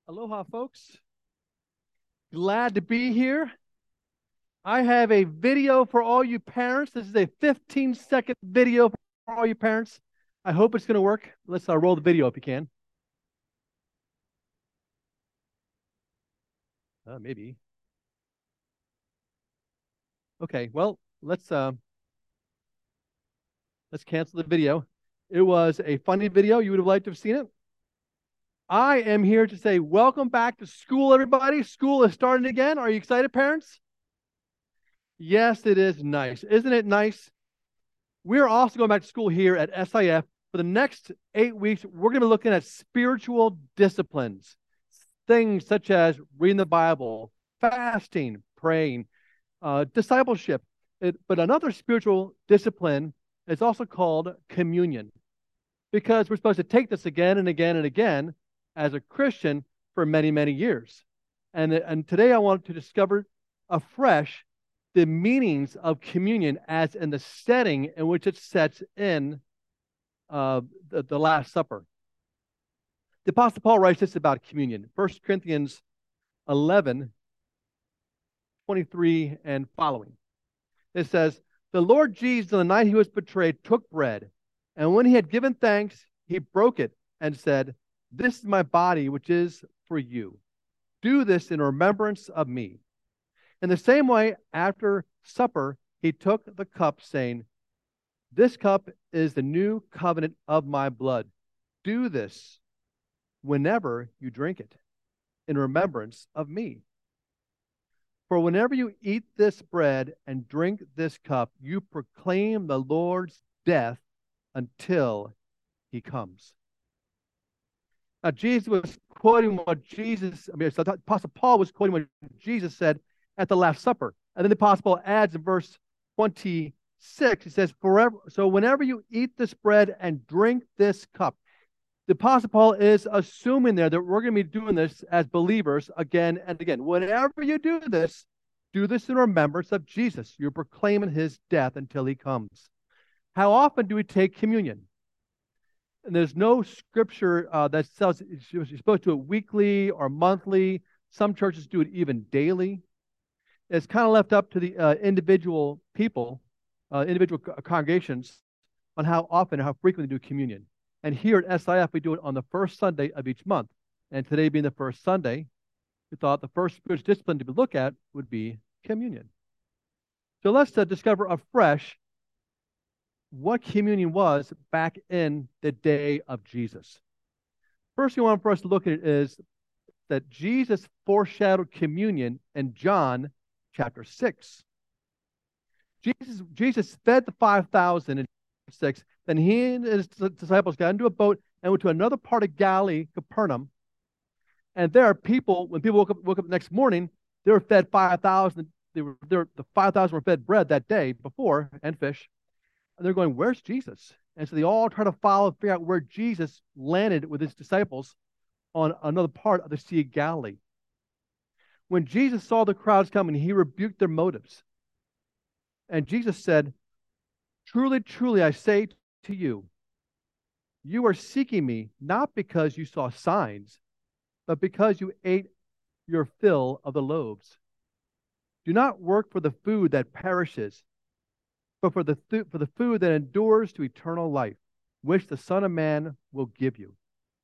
Aloha, folks. Glad to be here. I have a video for all you parents. This is a 15-second video for all you parents. I hope it's going to work. Let's roll the video if you can. Maybe. Okay, well, let's cancel the video. It was a funny video. You would have liked to have seen it. I am here to say welcome back to school, everybody. School is starting again. Are you excited, parents? Yes, it is nice. Isn't it nice? We're also going back to school here at SIF. For the next 8 weeks, we're going to be looking at spiritual disciplines, things such as reading the Bible, fasting, praying, discipleship. But another spiritual discipline is also called communion, because we're supposed to take this again and again and again as a Christian for many, many years. And today I want to discover afresh the meanings of communion as in the setting in which it sets in the Last Supper. The Apostle Paul writes this about communion. 1 Corinthians 11:23 and following. It says, "The Lord Jesus, on the night he was betrayed, took bread, and when he had given thanks, he broke it and said, 'This is my body, which is for you. Do this in remembrance of me.' In the same way, after supper, he took the cup, saying, 'This cup is the new covenant of my blood. Do this whenever you drink it, in remembrance of me. For whenever you eat this bread and drink this cup, you proclaim the Lord's death until he comes.'" Now, Jesus was quoting what Apostle Paul was quoting what Jesus said at the Last Supper. And then the Apostle Paul adds in verse 26, he says, "So whenever you eat this bread and drink this cup." The Apostle Paul is assuming there that we're going to be doing this as believers again and again. Whenever you do this in remembrance of Jesus. You're proclaiming his death until he comes. How often do we take communion? And there's no scripture that says you're supposed to do it weekly or monthly. Some churches do it even daily. It's kind of left up to the individual people, individual congregations, on how often and how frequently do communion. And here at SIF, we do it on the first Sunday of each month. And today being the first Sunday, we thought the first spiritual discipline to look at would be communion. So let's discover afresh what communion was back in the day of Jesus. First thing I want for us to look at is that Jesus foreshadowed communion in John chapter 6. Jesus fed the 5,000 in 6. Then he and his disciples got into a boat and went to another part of Galilee, Capernaum. And there, when people woke up the next morning, they were fed 5,000. The 5,000 were fed bread that day before and fish. And they're going, "Where's Jesus?" And so they all try to figure out where Jesus landed with his disciples on another part of the Sea of Galilee. When Jesus saw the crowds coming, he rebuked their motives. And Jesus said, "Truly, truly, I say to you, you are seeking me not because you saw signs, but because you ate your fill of the loaves. Do not work for the food that perishes, but for the food that endures to eternal life, which the Son of Man will give you."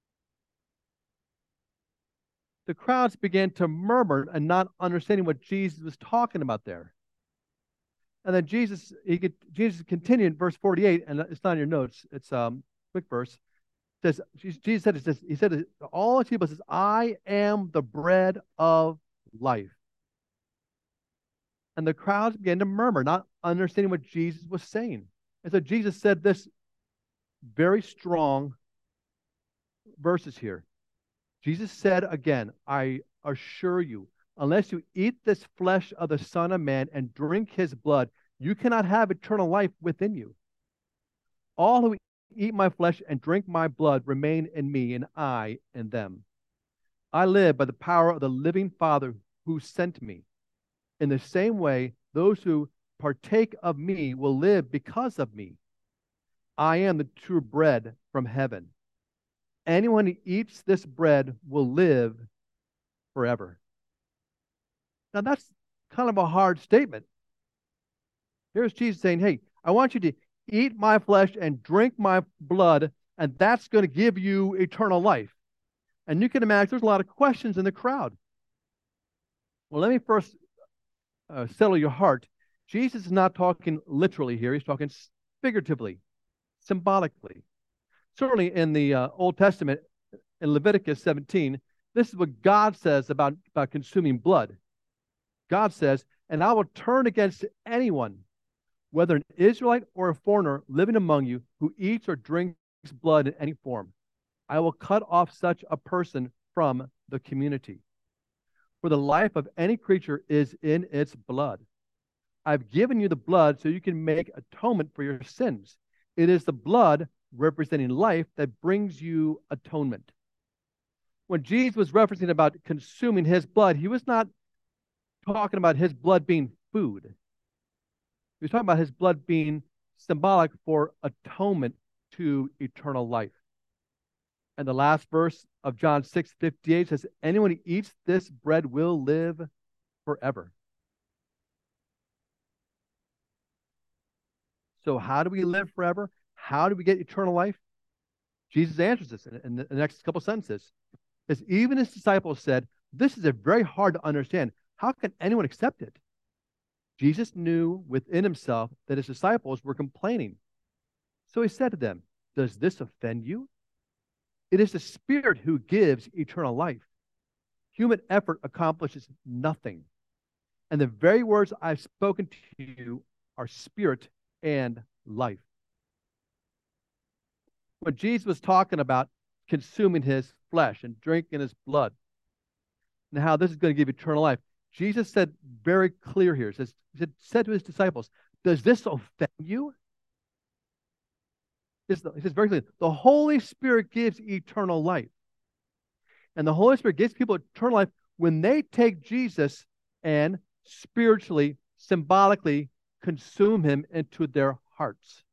The crowds began to murmur and not understanding what Jesus was talking about there. And then Jesus continued in verse 48, and it's not in your notes. It's quick verse. It says, Jesus said, he said to all his people, says, "I am the bread of life." And the crowds began to murmur, not understanding what Jesus was saying. And so Jesus said this very strong verses here. Jesus said again, "I assure you, unless you eat this flesh of the Son of Man and drink his blood, you cannot have eternal life within you. All who eat my flesh and drink my blood remain in me, and I in them. I live by the power of the living Father who sent me. In the same way, those who partake of me will live because of me. I am the true bread from heaven. Anyone who eats this bread will live forever. Now, that's kind of a hard statement. Here's Jesus saying, hey, I want you to eat my flesh and drink my blood, and that's going to give you eternal life. And you can imagine there's a lot of questions in the crowd. Well, let me first settle your heart. Jesus is not talking literally here. He's talking figuratively, symbolically. Certainly in the Old Testament, in Leviticus 17, this is what God says about consuming blood. God says, and I will turn against anyone, whether an Israelite or a foreigner living among you, who eats or drinks blood in any form. I will cut off such a person from the community. For the life of any creature is in its blood. I've given you the blood so you can make atonement for your sins. It is the blood representing life that brings you atonement. When Jesus was referencing about consuming his blood, he was not talking about his blood being food. He was talking about his blood being symbolic for atonement to eternal life. And the last verse of John 6:58 says, anyone who eats this bread will live forever. So how do we live forever? How do we get eternal life? Jesus answers this in the next couple sentences. As even his disciples said, this is very hard to understand. How can anyone accept it? Jesus knew within himself that his disciples were complaining. So he said to them, does this offend you? It is the Spirit who gives eternal life. Human effort accomplishes nothing. And the very words I've spoken to you are spirit and life. When Jesus was talking about consuming his flesh and drinking his blood, and how this is going to give eternal life, Jesus said very clear here. He said to his disciples, does this offend you? He says very clearly, the Holy Spirit gives eternal life. And the Holy Spirit gives people eternal life when they take Jesus and spiritually, symbolically consume him into their hearts.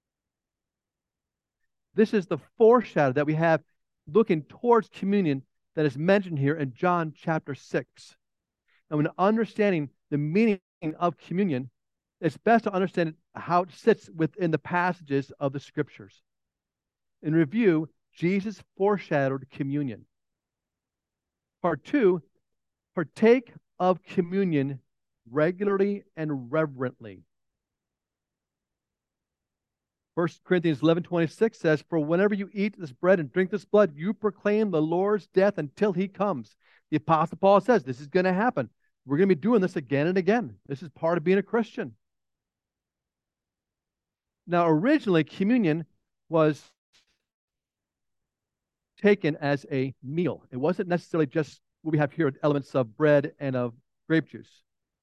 This is the foreshadow that we have looking towards communion that is mentioned here in John chapter 6. And when understanding the meaning of communion, it's best to understand how it sits within the passages of the scriptures. In review, Jesus foreshadowed communion. Part 2, partake of communion regularly and reverently. 1 Corinthians 11:26 says, for whenever you eat this bread and drink this blood, you proclaim the Lord's death until he comes. The Apostle Paul says this is going to happen. We're going to be doing this again and again. This is part of being a Christian. Now, originally, communion was taken as a meal. It wasn't necessarily just what we have here, elements of bread and of grape juice.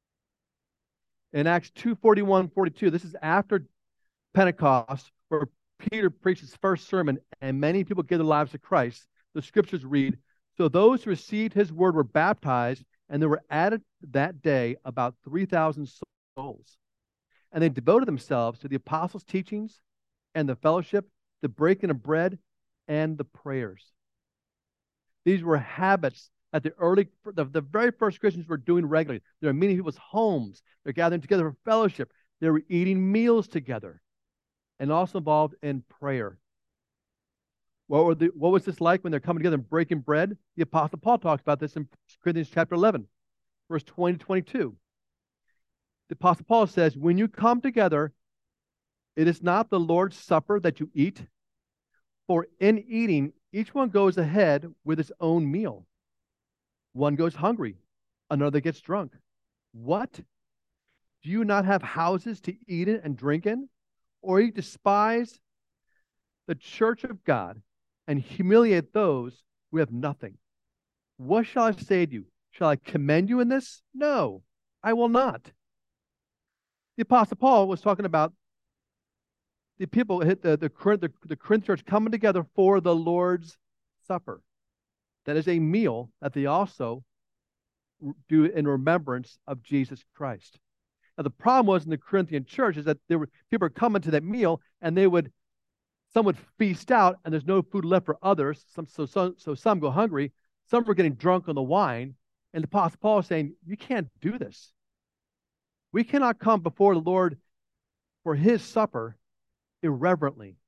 In Acts 2:41-42, this is after Pentecost, where Peter preached his first sermon, and many people gave their lives to Christ. The scriptures read, so those who received his word were baptized, and there were added that day about 3,000 souls. And they devoted themselves to the apostles' teachings and the fellowship, the breaking of bread, and the prayers. These were habits that the very first Christians were doing regularly. They were meeting people's homes. They're gathering together for fellowship. They were eating meals together, and also involved in prayer. What was this like when they're coming together and breaking bread? The Apostle Paul talks about this in 1 Corinthians chapter 11, verse 20-22. The Apostle Paul says, when you come together, it is not the Lord's supper that you eat, for in eating, each one goes ahead with his own meal. One goes hungry, another gets drunk. What? Do you not have houses to eat in and drink in? Or you despise the church of God and humiliate those who have nothing? What shall I say to you? Shall I commend you in this? No, I will not. The Apostle Paul was talking about the people, the Corinth church coming together for the Lord's Supper. That is a meal that they also do in remembrance of Jesus Christ. Now, the problem was in the Corinthian church is that people were coming to that meal, and some would feast out, and there's no food left for others. So some go hungry. Some were getting drunk on the wine, And the Apostle Paul is saying, you can't do this. We cannot come before the Lord for his supper irreverently.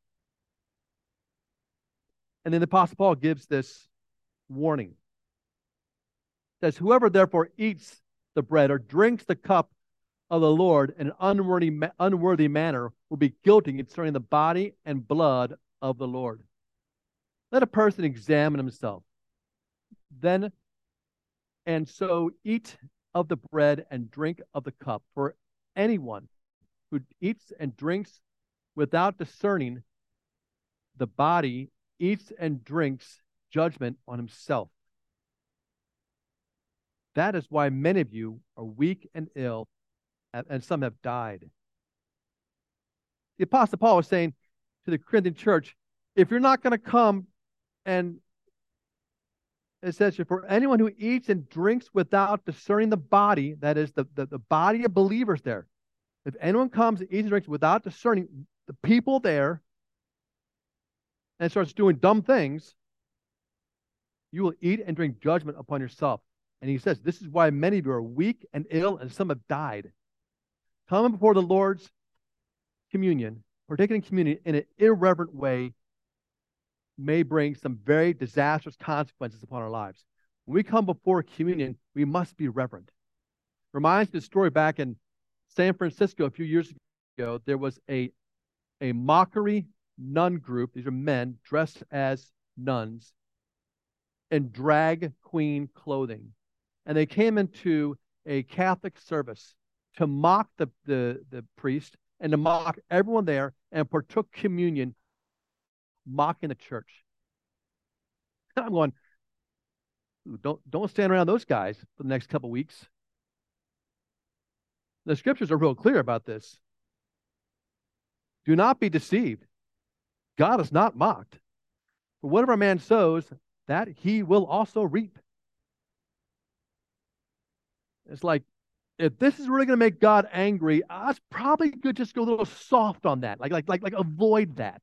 And then the Apostle Paul gives this warning. It says, whoever therefore eats the bread or drinks the cup of the Lord in an unworthy manner will be guilty concerning the body and blood of the Lord. Let a person examine himself. Then and so eat of the bread and drink of the cup. For anyone who eats and drinks without discerning the body eats and drinks judgment on himself. That is why many of you are weak and ill, and some have died. The Apostle Paul was saying to the Corinthian church, if you're not going to come, and it says here, for anyone who eats and drinks without discerning the body, that is the body of believers there. If anyone comes and eats and drinks without discerning the people there and starts doing dumb things, you will eat and drink judgment upon yourself. And he says, this is why many of you are weak and ill, and some have died. Coming before the Lord's communion, partaking in communion in an irreverent way, may bring some very disastrous consequences upon our lives. When we come before communion, we must be reverent. Reminds me of the story back in San Francisco a few years ago. There was a mockery nun group. These are men dressed as nuns in drag queen clothing. And they came into a Catholic service to mock the priest and to mock everyone there, and partook communion, mocking the church. And I'm going, don't stand around those guys for the next couple weeks. The scriptures are real clear about this. Do not be deceived. God is not mocked. For whatever a man sows, that he will also reap. It's like, if this is really going to make God angry, it's probably good just go a little soft on that. Like avoid that.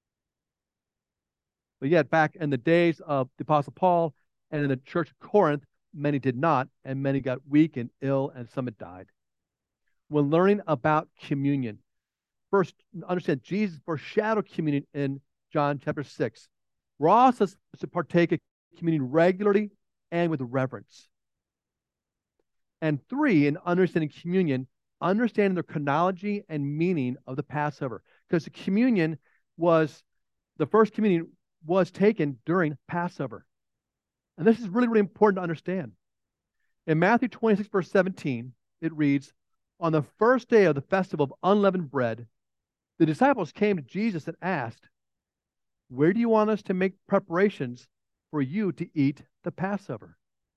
But yet, back in the days of the Apostle Paul and in the church of Corinth, many did not, and many got weak and ill, and some had died. When learning about communion, first understand Jesus foreshadowed communion in John chapter 6. We're also to partake of communion regularly and with reverence. And 3, in understanding communion, understanding the chronology and meaning of the Passover. Because the communion was, the first communion was taken during Passover. And this is really, really important to understand. In Matthew 26, verse 17, it reads, on the first day of the festival of unleavened bread, the disciples came to Jesus and asked, where do you want us to make preparations for you to eat the Passover?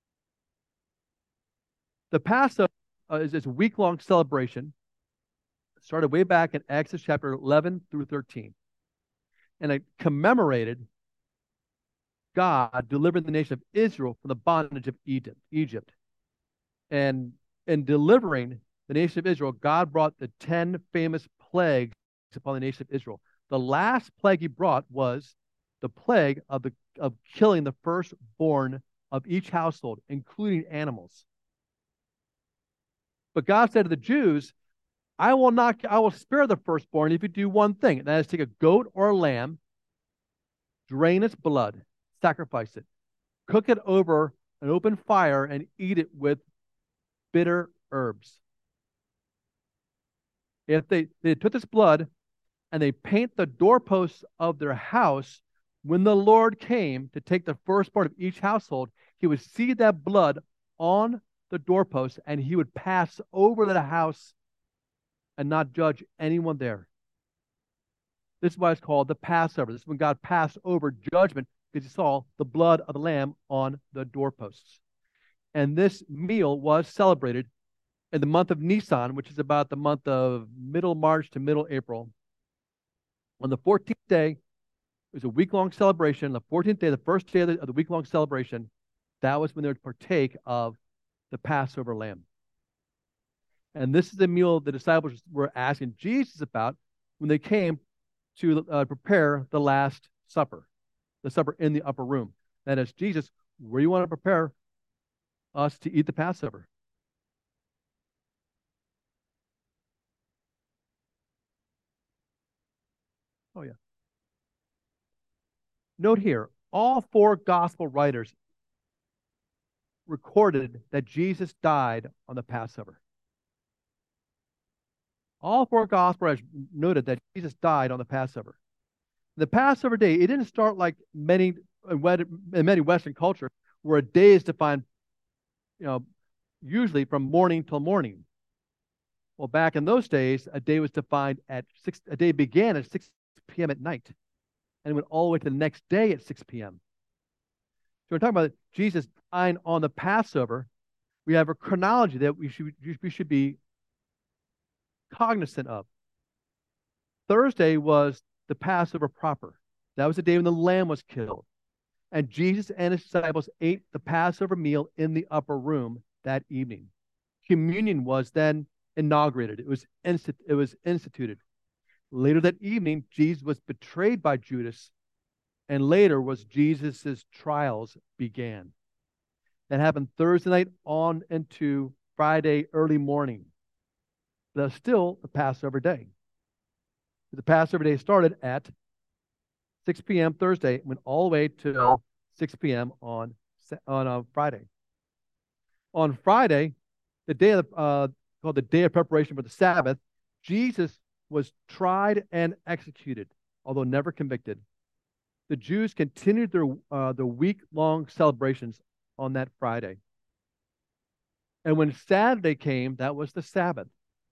The Passover is a week-long celebration. It started way back in Exodus chapter 11 through 13. And it commemorated God delivering the nation of Israel from the bondage of Egypt. And in delivering the nation of Israel, God brought the 10 famous plagues upon the nation of Israel. The last plague he brought was the plague of killing the firstborn of each household, including animals. But God said to the Jews, I will spare the firstborn if you do one thing, and that is take a goat or a lamb, drain its blood, sacrifice it, cook it over an open fire, and eat it with bitter herbs. If they took this blood and they paint the doorposts of their house, when the Lord came to take the firstborn of each household, he would see that blood on the doorpost, and he would pass over the house and not judge anyone there. This is why it's called the Passover. This is when God passed over judgment, because he saw the blood of the lamb on the doorposts. And this meal was celebrated in the month of Nisan, which is about the month of middle March to middle April. On the 14th day, it was a week-long celebration. The 14th day, the first day of the week-long celebration, that was when they would partake of the Passover lamb. And this is the meal the disciples were asking Jesus about when they came to prepare the Last Supper, the supper in the upper room. That is, Jesus, where do you want to prepare us to eat the Passover. Oh, yeah. Note here, all four gospel writers recorded that Jesus died on the Passover. All four gospel writers noted that Jesus died on the Passover. The Passover day, it didn't start like in many Western cultures, where a day is defined, you know, usually from morning till morning. Well, back in those days, a day was defined at a day began at 6 p.m. at night and went all the way to the next day at 6 p.m. So we're talking about Jesus dying on the Passover. We have a chronology that we should be cognizant of. Thursday was the Passover proper. That was the day when the lamb was killed. And Jesus and his disciples ate the Passover meal in the upper room that evening. Communion was then inaugurated. It was instituted. Later that evening, Jesus was betrayed by Judas, and later was Jesus's trials began. That happened Thursday night on into Friday early morning. That's still the Passover day. The Passover day started at 6 p.m. Thursday, went all the way to 6 p.m. on Friday. On Friday, the day of called the day of preparation for the Sabbath, Jesus was tried and executed, although never convicted. The Jews continued their week-long celebrations on that Friday. And when Saturday came, that was the Sabbath.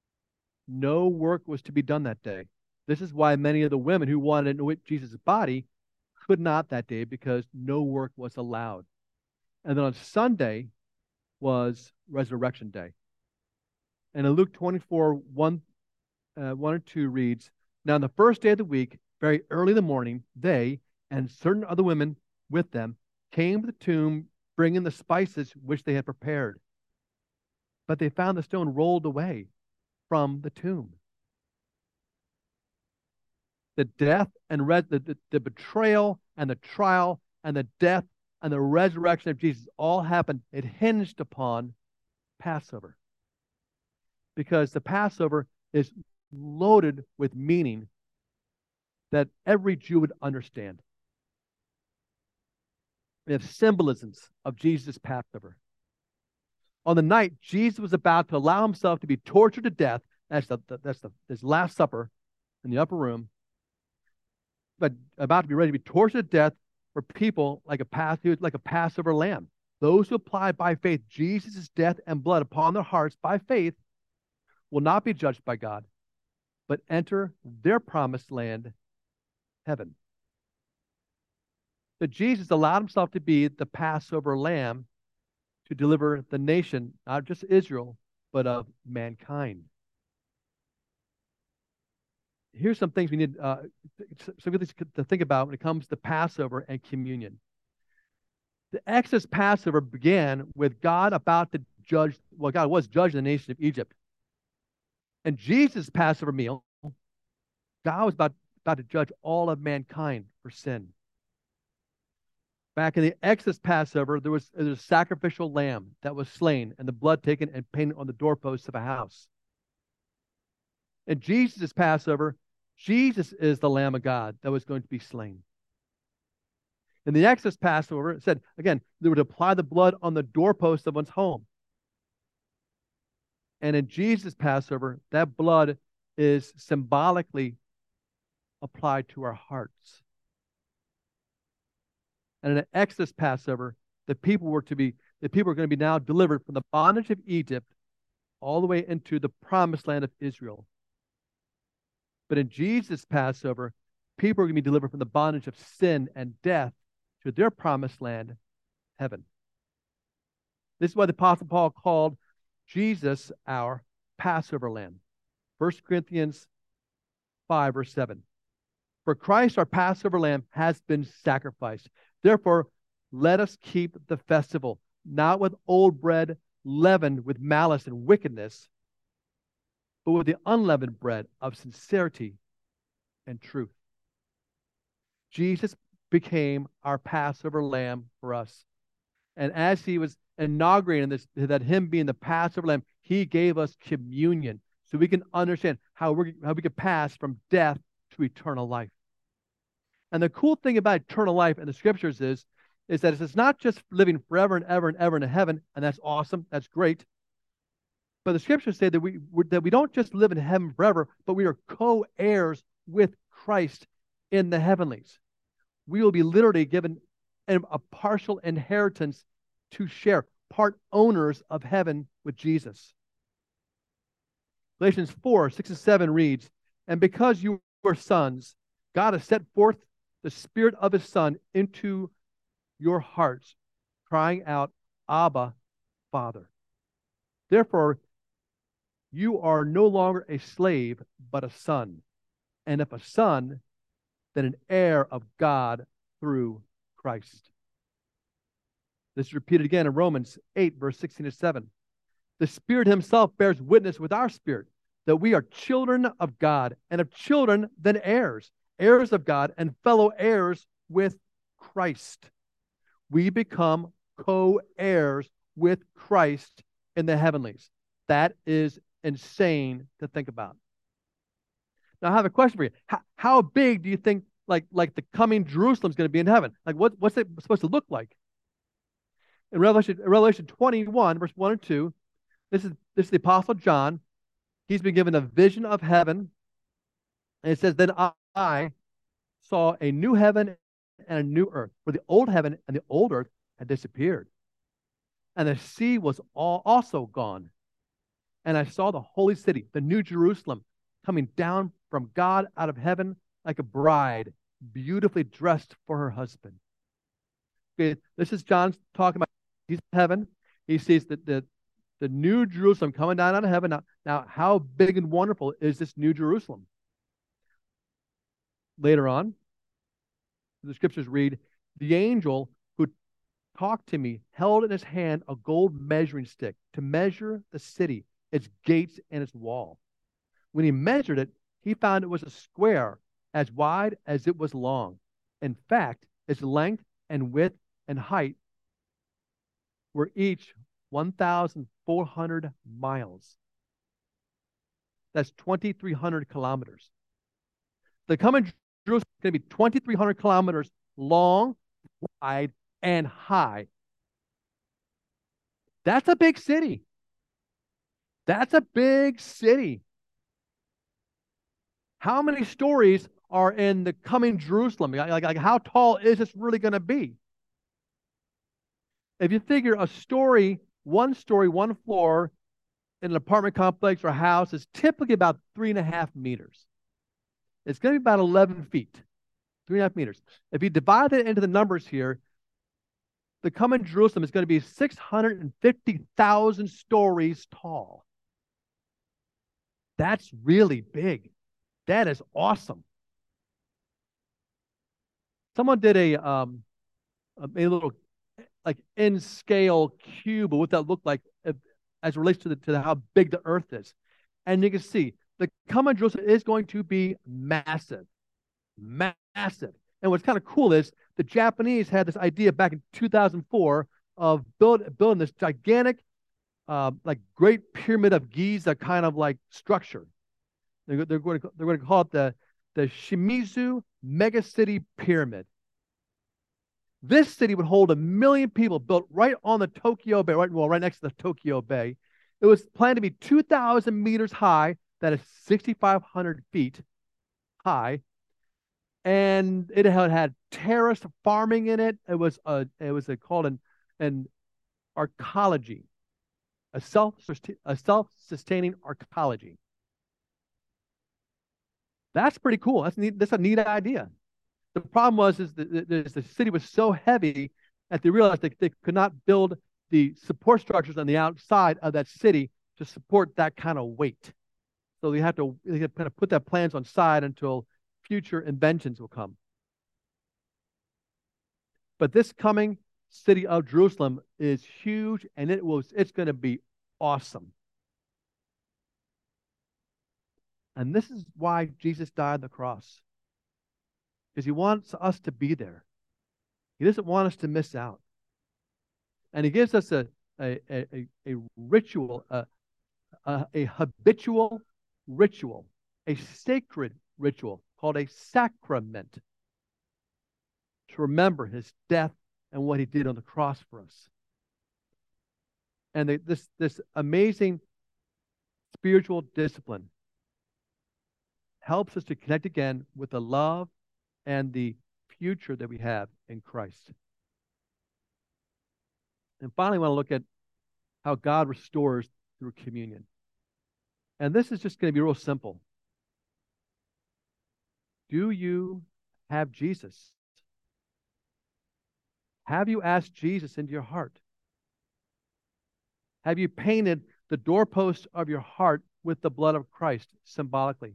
No work was to be done that day. This is why many of the women who wanted to anoint Jesus' body could not that day, because no work was allowed. And then on Sunday was Resurrection Day. And in Luke 24, 1 or 2 reads, "Now on the first day of the week, very early in the morning, they and certain other women with them came to the tomb, bringing the spices which they had prepared. But they found the stone rolled away from the tomb." The death and the betrayal and the trial and the death and the resurrection of Jesus all happened. It hinged upon Passover, because the Passover is loaded with meaning that every Jew would understand. We have symbolisms of Jesus' Passover. On the night Jesus was about to allow himself to be tortured to death, that's his Last Supper in the upper room, but about to be ready to be tortured to death for people like a Passover lamb. Those who apply by faith Jesus' death and blood upon their hearts by faith will not be judged by God, but enter their promised land, heaven. That Jesus allowed himself to be the Passover lamb to deliver the nation, not just Israel, but of mankind. Here's some things we need to think about when it comes to Passover and communion. The Exodus Passover began with God about to judge, well, God was judging the nation of Egypt. And Jesus' Passover meal, God was about to judge all of mankind for sin. Back in the Exodus Passover, there was a sacrificial lamb that was slain and the blood taken and painted on the doorposts of a house. In Jesus' Passover, Jesus is the Lamb of God that was going to be slain. In the Exodus Passover, it said, again, they would apply the blood on the doorposts of one's home. And in Jesus' Passover, that blood is symbolically applied to our hearts. And in the Exodus Passover, the people were going to be now delivered from the bondage of Egypt all the way into the promised land of Israel. But in Jesus' Passover, people are going to be delivered from the bondage of sin and death to their promised land, heaven. This is why the Apostle Paul called Jesus our Passover lamb. 1 Corinthians 5, verse 7. For Christ, our Passover lamb, has been sacrificed. Therefore, let us keep the festival, not with old bread leavened with malice and wickedness, but with the unleavened bread of sincerity and truth. Jesus became our Passover lamb for us. And inaugurating this, that him being the Passover lamb, he gave us communion so we can understand how we can pass from death to eternal life. And the cool thing about eternal life in the scriptures is that it's not just living forever and ever and ever in heaven, and that's awesome, that's great. But the scriptures say that we don't just live in heaven forever, but we are co-heirs with Christ in the heavenlies. We will be literally given a partial inheritance to share, part owners of heaven with Jesus. Galatians 4:6-7 reads, "And because you are sons, God has set forth the Spirit of His Son into your hearts, crying out, Abba, Father. Therefore, you are no longer a slave, but a son. And if a son, then an heir of God through Christ." This is repeated again in Romans 8:16-7. "The Spirit Himself bears witness with our spirit that we are children of God, and if children, then heirs, heirs of God, and fellow heirs with Christ." We become co-heirs with Christ in the heavenlies. That is insane to think about. Now, I have a question for you. How big do you think like the coming Jerusalem is going to be in heaven? Like what's it supposed to look like? In Revelation 21, verse 1 and 2, this is the Apostle John. He's been given a vision of heaven. And it says, "Then I saw a new heaven and a new earth, for the old heaven and the old earth had disappeared. And the sea was also gone. And I saw the holy city, the new Jerusalem, coming down from God out of heaven like a bride, beautifully dressed for her husband." Okay, this is John talking about he's in heaven. He sees the new Jerusalem coming down out of heaven. Now, how big and wonderful is this new Jerusalem? Later on, the scriptures read, "The angel who talked to me held in his hand a gold measuring stick to measure the city, its gates, and its wall. When he measured it, he found it was a square as wide as it was long. In fact, its length and width and height were each 1,400 miles. That's 2,300 kilometers. The coming Jerusalem is going to be 2,300 kilometers long, wide, and high. That's a big city. That's a big city. How many stories are in the coming Jerusalem? Like how tall is this really going to be? If you figure a story, one floor in an apartment complex or a house is typically about 3.5 meters. It's going to be about 11 feet, 3.5 meters. If you divide it into the numbers here, the coming Jerusalem is going to be 650,000 stories tall. That's really big. That is awesome. Someone did a little like in scale cube of what that looked like as it relates to how big the earth is. And you can see the coming Jerusalem is going to be massive. Massive. And what's kind of cool is the Japanese had this idea back in 2004 of building this gigantic like Great Pyramid of Giza kind of like structure. They're going to call it the Shimizu Megacity Pyramid. This city would hold 1 million people, built right on the Tokyo Bay, right next to the Tokyo Bay. It was planned to be 2,000 meters high, that is 6,500 feet high, and it had terraced farming in it. It was called an arcology, a self-sustaining arcology. That's pretty cool. That's a neat idea. The problem was the city was so heavy that they realized they could not build the support structures on the outside of that city to support that kind of weight. So they had to kind of put their plans on side until future inventions will come. But this coming city of Jerusalem is huge, and it's going to be awesome. And this is why Jesus died on the cross. Because he wants us to be there. He doesn't want us to miss out. And he gives us a a ritual, a habitual ritual, a sacred ritual called a sacrament to remember his death and what he did on the cross for us. And this amazing spiritual discipline helps us to connect again with the love and the future that we have in Christ. And finally, I want to look at how God restores through communion. And this is just going to be real simple. Do you have Jesus? Have you asked Jesus into your heart? Have you painted the doorpost of your heart with the blood of Christ symbolically?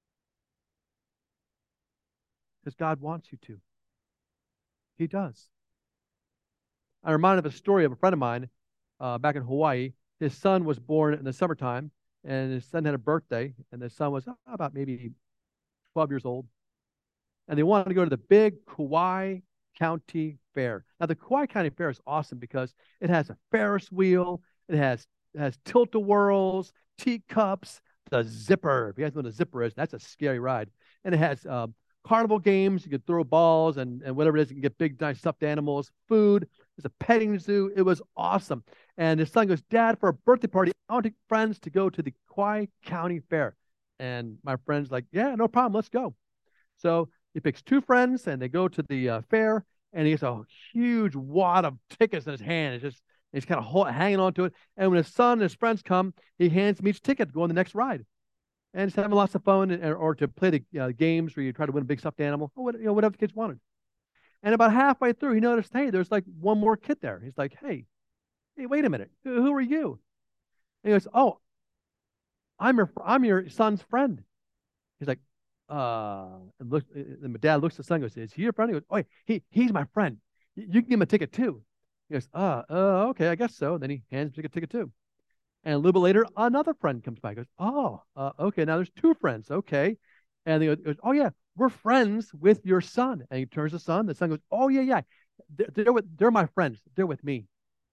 Because God wants you to. He does. I'm reminded of a story of a friend of mine back in Hawaii. His son was born in the summertime, and his son had a birthday, and the son was about maybe 12 years old. And they wanted to go to the big Kauai County Fair. Now, the Kauai County Fair is awesome because it has a Ferris wheel, it has tilt-a-whirls, teacups, the zipper. If you guys know what a zipper is, that's a scary ride. And it has carnival games. You can throw balls and whatever it is. You can get big, nice stuffed animals, food. There's a petting zoo. It was awesome. And his son goes, Dad, for a birthday party, I want to take friends to go to the Kauai County Fair. And my friend's like, yeah, no problem. Let's go. So he picks two friends, and they go to the fair, and he gets a huge wad of tickets in his hand. He's kind of hanging on to it. And when his son and his friends come, he hands them each ticket to go on the next ride. And he's having lots of fun, or to play the games where you try to win a big stuffed animal, or whatever the kids wanted. And about halfway through, he noticed, hey, there's like one more kid there. He's like, hey, wait a minute. Who are you? And he goes, oh, I'm your son's friend. He's like, and my dad looks at the son and goes, is he your friend? He goes, oh, he's my friend. You can give him a ticket too. He goes, okay, I guess so. And then he hands him a ticket too. And a little bit later, another friend comes by. He goes, okay, now there's two friends. Okay. And he goes, oh, yeah, we're friends with your son. And he turns to the son. The son goes, oh, yeah. They're my friends. They're with me.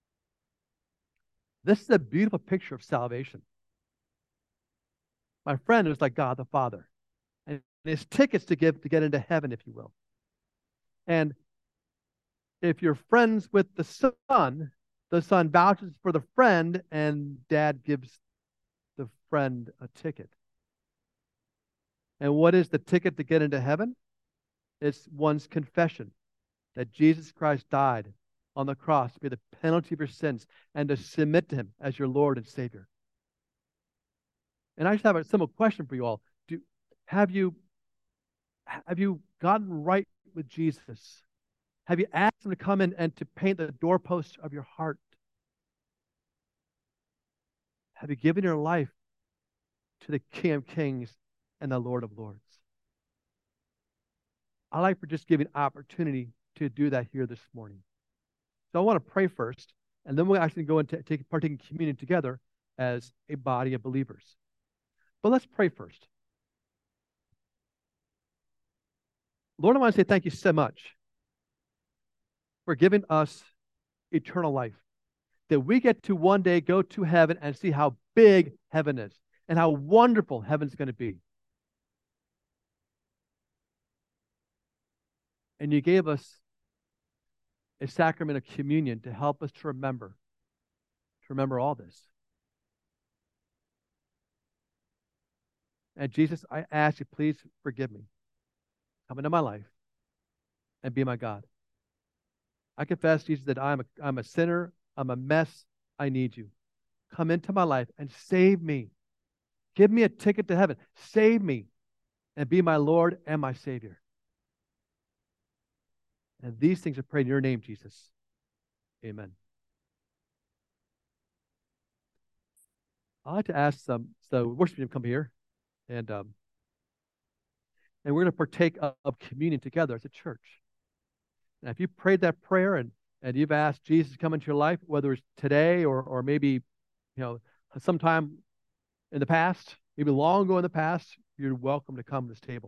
This is a beautiful picture of salvation. My friend is like God the Father. And his tickets to give to get into heaven, if you will. And if you're friends with the son vouches for the friend, and dad gives the friend a ticket. And what is the ticket to get into heaven? It's one's confession that Jesus Christ died on the cross to be the penalty of your sins and to submit to him as your Lord and Savior. And I just have a simple question for you all. Have you gotten right with Jesus? Have you asked him to come in and to paint the doorposts of your heart? Have you given your life to the King of Kings and the Lord of Lords? I like for just giving opportunity to do that here this morning. So I want to pray first, and then we'll actually go and partake in communion together as a body of believers. But let's pray first. Lord, I want to say thank you so much for giving us eternal life, that we get to one day go to heaven and see how big heaven is and how wonderful heaven's going to be. And you gave us a sacrament of communion to help us to remember all this. And Jesus, I ask you, please forgive me. Come into my life and be my God. I confess, Jesus, that I'm a sinner. I'm a mess. I need you. Come into my life and save me. Give me a ticket to heaven. Save me and be my Lord and my Savior. And these things are prayed in your name, Jesus. Amen. I'd like to ask the worship team to come here, and we're going to partake of communion together as a church. And if you prayed that prayer and you've asked Jesus to come into your life, whether it's today or maybe sometime in the past, maybe long ago in the past, you're welcome to come to this table.